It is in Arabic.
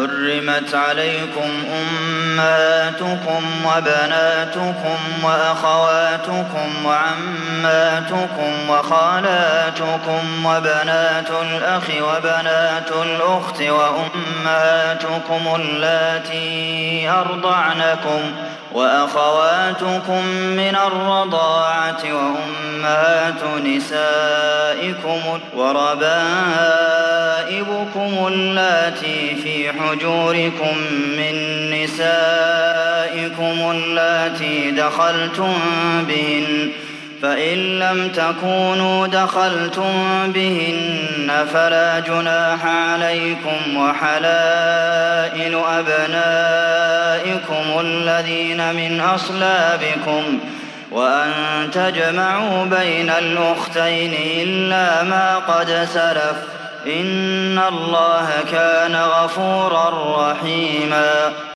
حرمت عليكم أمهاتكم وبناتكم وأخواتكم وعماتكم وخالاتكم وبنات الأخ وبنات الأخت وأمهاتكم اللاتي أرضعنكم وأخواتكم من الرضاعة وأمهات نسائكم وربائبكم اللاتي في حجوركم من نسائكم اللاتي دخلتم بهن فإن لم تكونوا دخلتم بهن فلا جناح عليكم وحلائل أبنائكم الذين من أصلابكم وأن تجمعوا بين الأختين إلا ما قد سلف إن الله كان غفورا رحيما